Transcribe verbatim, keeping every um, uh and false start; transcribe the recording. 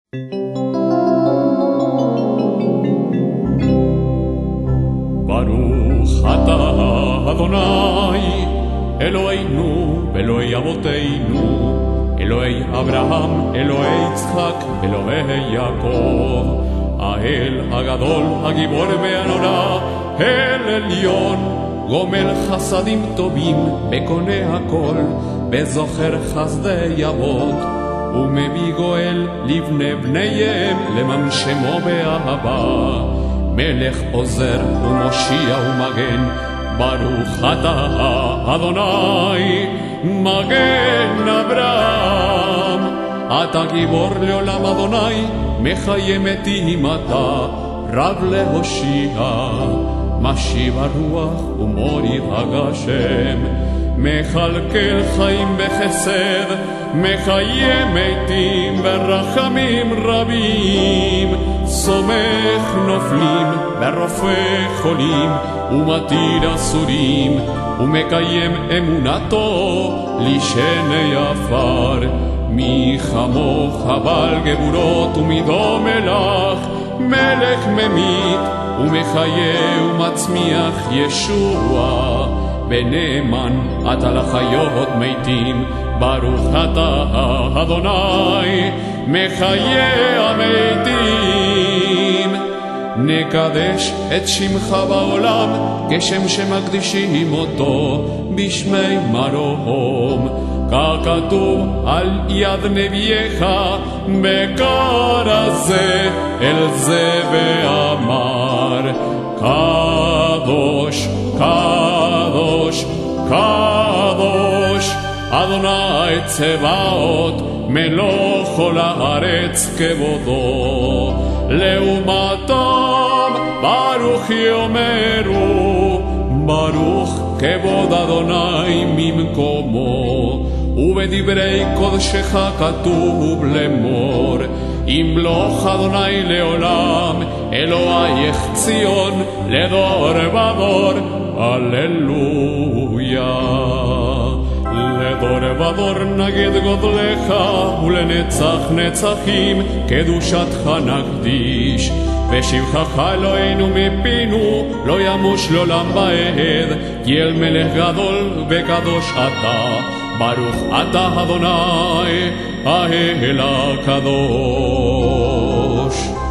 ברוך אתה אדוני אלוהינו ואלוהי אבותינו אלוהי אברהם אלוהי יצחק אלוהי יעקב האל הגדול הגיבור והנורא אל עליון גומל חסדים טובים בקונה הכל בזוכר חסדי אבות ומביא גואל לבני בניהם למען שמו באהבה מלך עוזר ומושיע ומגן ברוך אתה אדוני מגן אברהם אתה גיבור לעולם אדוני מחיה מתים אתה רב להושיע משיב הרוח ומוריד הגשם מחלקל חיים בחסד מחיה מתים ברחמים רבים סומך נופלים ורופא חולים ומתיר אסורים ומקיים אמונתו לשני עפר מי כמוך בעל גבורות ומידו מלך מלך ממית ומחיה ומצמיח ישוע בנאמן אתה לחיות מתים ברוך אתה אדוני מחיה המתים נקדש את שמך בעולם כשם שמקדישים אותו בשמי מרום ככתוב על יד נביאך בקרא זה אל זה ואמר קדוש קדוש קדוש אדוני צבאות מלוא כל הארץ כבודו לעומתם ברוך יאמרו ברוך כבוד אדוני ממקומו ובדברי קודשך כתוב לאמור ימלוך אדוני לעולם אלוהיך ציון לדור ודור הללויה לדור ודור נגד גודלך ולנצח נצחים קדושתך נקדיש ושבחך אלוהינו מפינו לא ימוש לעולם ועד כי אל מלך גדול וקדוש אתה ברוך אתה אדוני האל הקדוש